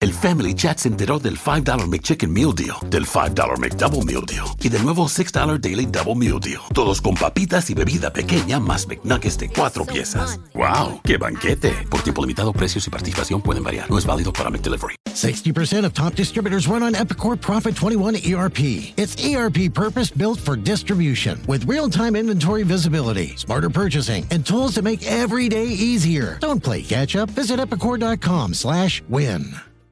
El Family Chat se enteró del $5 McChicken Meal Deal, del $5 McDouble Meal Deal y del nuevo $6 Daily Double Meal Deal. Todos con papitas y bebida pequeña más McNuggets de 4 piezas. ¡Wow! ¡Qué banquete! Por tiempo limitado, precios y participación pueden variar. No es válido para McDelivery. 60% of top distributors run on Epicor Profit 21 ERP. It's ERP purpose-built for distribution with real-time inventory visibility, smarter purchasing, and tools to make every day easier. Don't play catch-up. Visit epicor.com/win.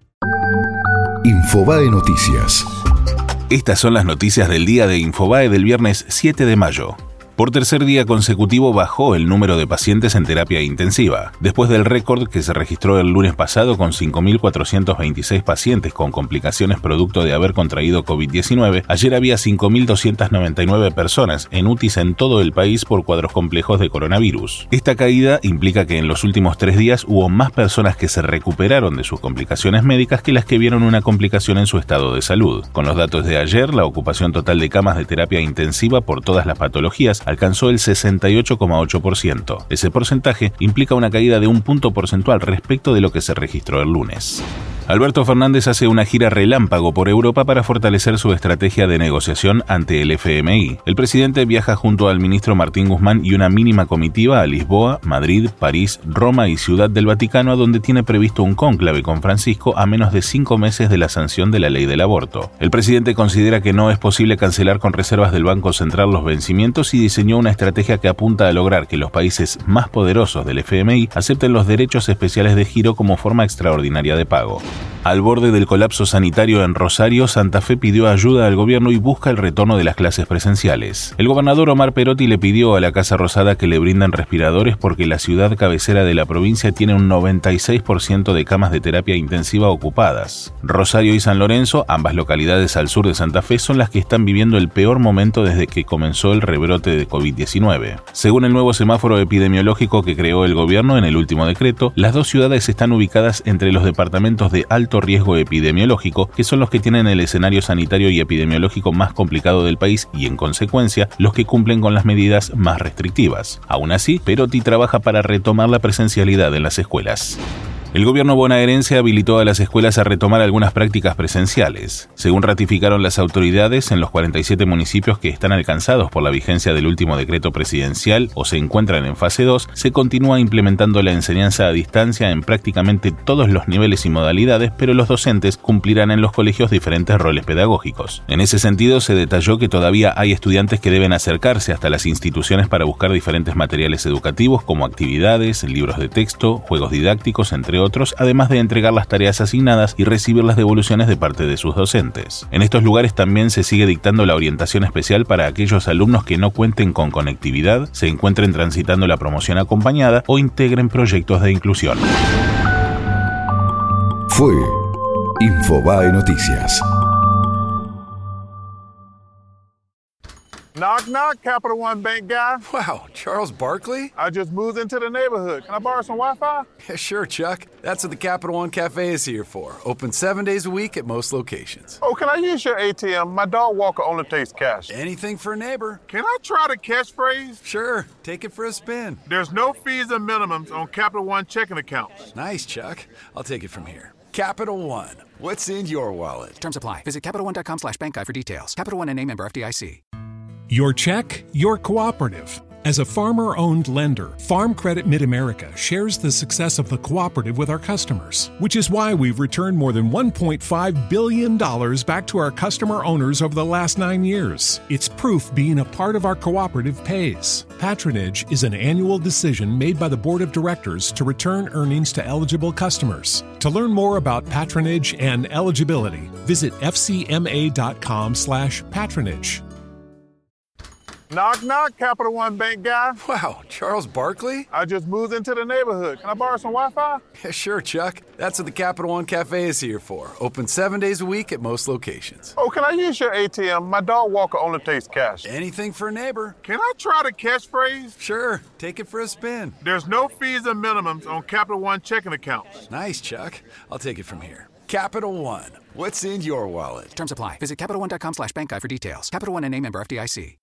Infobae Noticias. Estas son las noticias del día de Infobae del viernes 7 de mayo. Por tercer día consecutivo bajó el número de pacientes en terapia intensiva, después del récord que se registró el lunes pasado con 5.426 pacientes con complicaciones producto de haber contraído COVID-19. Ayer había 5.299 personas en UTIs en todo el país por cuadros complejos de coronavirus. Esta caída implica que en los últimos 3 días hubo más personas que se recuperaron de sus complicaciones médicas que las que vieron una complicación en su estado de salud. Con los datos de ayer, la ocupación total de camas de terapia intensiva por todas las patologías alcanzó el 68,8%. Ese porcentaje implica una caída de un punto porcentual respecto de lo que se registró el lunes. Alberto Fernández hace una gira relámpago por Europa para fortalecer su estrategia de negociación ante el FMI. El presidente viaja junto al ministro Martín Guzmán y una mínima comitiva a Lisboa, Madrid, París, Roma y Ciudad del Vaticano, donde tiene previsto un cónclave con Francisco a menos de 5 meses de la sanción de la ley del aborto. El presidente considera que no es posible cancelar con reservas del Banco Central los vencimientos y diseñó una estrategia que apunta a lograr que los países más poderosos del FMI acepten los derechos especiales de giro como forma extraordinaria de pago. Al borde del colapso sanitario en Rosario, Santa Fe pidió ayuda al gobierno y busca el retorno de las clases presenciales. El gobernador Omar Perotti le pidió a la Casa Rosada que le brindan respiradores porque la ciudad cabecera de la provincia tiene un 96% de camas de terapia intensiva ocupadas. Rosario y San Lorenzo, ambas localidades al sur de Santa Fe, son las que están viviendo el peor momento desde que comenzó el rebrote de COVID-19. Según el nuevo semáforo epidemiológico que creó el gobierno en el último decreto, las dos ciudades están ubicadas entre los departamentos de alto riesgo epidemiológico, que son los que tienen el escenario sanitario y epidemiológico más complicado del país y, en consecuencia, los que cumplen con las medidas más restrictivas. Aún así, Perotti trabaja para retomar la presencialidad en las escuelas. El gobierno bonaerense habilitó a las escuelas a retomar algunas prácticas presenciales. Según ratificaron las autoridades, en los 47 municipios que están alcanzados por la vigencia del último decreto presidencial o se encuentran en fase 2, se continúa implementando la enseñanza a distancia en prácticamente todos los niveles y modalidades, pero los docentes cumplirán en los colegios diferentes roles pedagógicos. En ese sentido, se detalló que todavía hay estudiantes que deben acercarse hasta las instituciones para buscar diferentes materiales educativos como actividades, libros de texto, juegos didácticos, entre otros, además de entregar las tareas asignadas y recibir las devoluciones de parte de sus docentes. En estos lugares también se sigue dictando la orientación especial para aquellos alumnos que no cuenten con conectividad, se encuentren transitando la promoción acompañada o integren proyectos de inclusión. Fue Infobae Noticias. Knock, knock, Capital One Bank guy. Wow, Charles Barkley? I just moved into the neighborhood. Can I borrow some Wi-Fi? Yeah, sure, Chuck. That's what the Capital One Cafe is here for. Open 7 days a week at most locations. Oh, can I use your ATM? My dog Walker only takes cash. Anything for a neighbor. Can I try the catchphrase? Sure, take it for a spin. There's no fees and minimums on Capital One checking accounts. Nice, Chuck. I'll take it from here. Capital One. What's in your wallet? Terms apply. Visit CapitalOne.com/bankguide for details. Capital One NA, member FDIC. Your check, your cooperative. As a farmer-owned lender, Farm Credit Mid-America shares the success of the cooperative with our customers, which is why we've returned more than $1.5 billion back to our customer owners over the last 9 years. It's proof being a part of our cooperative pays. Patronage is an annual decision made by the Board of Directors to return earnings to eligible customers. To learn more about patronage and eligibility, visit fcma.com/patronage. Knock, knock, Capital One Bank guy. Wow, Charles Barkley? I just moved into the neighborhood. Can I borrow some Wi-Fi? Yeah, sure, Chuck. That's what the Capital One Cafe is here for. Open 7 days a week at most locations. Oh, can I use your ATM? My dog Walker only takes cash. Anything for a neighbor. Can I try the catchphrase? Sure, take it for a spin. There's no fees and minimums on Capital One checking accounts. Nice, Chuck. I'll take it from here. Capital One. What's in your wallet? Terms apply. Visit CapitalOne.com/bankguide for details. Capital One NA, member FDIC.